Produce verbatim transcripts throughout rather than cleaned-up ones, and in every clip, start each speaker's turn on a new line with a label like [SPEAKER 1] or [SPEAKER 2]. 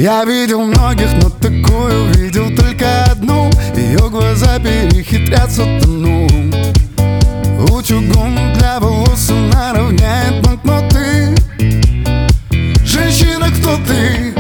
[SPEAKER 1] Я видел многих, но такую видел только одну. Ее глаза перехитрят сатану. Утюгом для волос она равняет банкноты. Женщина, кто ты?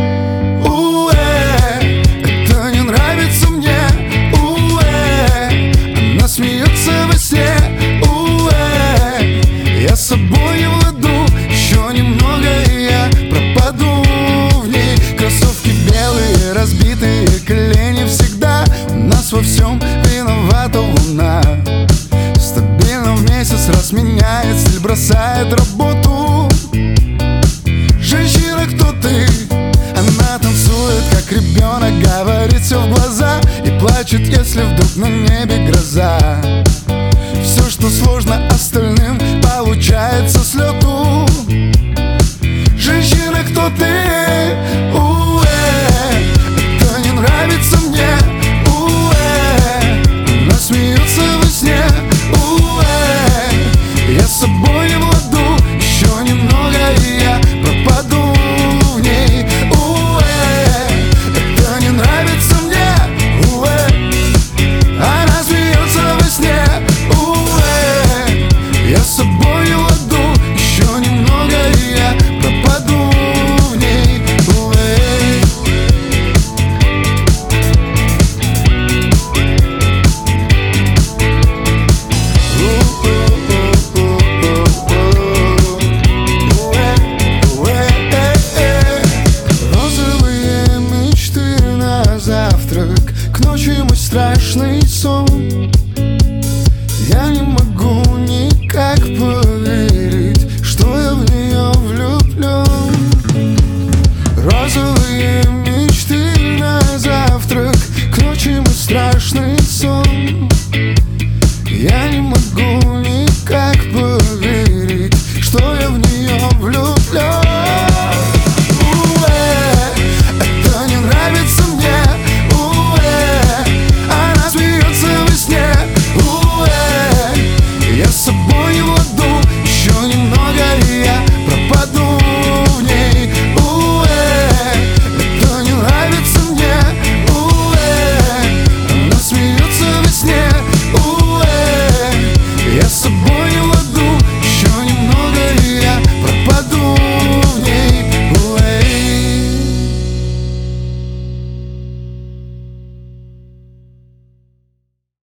[SPEAKER 1] Уэ, это не нравится мне. Уэ, она смеется во сне. Уэ, я с собой не владу. Еще немного и я пропаду в ней. Кроссовки белые, разбитые колени всегда. У нас во всем виновата луна. Стабильно в месяц раз меняет стиль, бросает работу. Женщина, кто ты? Она танцует, как ребенок, говорит все в глаза и плачет, если вдруг на небе гроза. Все, что сложно остальным, получается с лету. Женщина, кто ты? Уэ, это не нравится мне. Уэ, она смеется во сне. Уэ, я с собой не владу. Еще немного и я пропаду в ней. Уэ, это не нравится мне. Уэ, она смеется во сне. Уэ, я с собой не владу. Еще немного и я пропаду в ней. Уэ. Розовые мечты на завтрак, к ночи мой страшный сон. Я не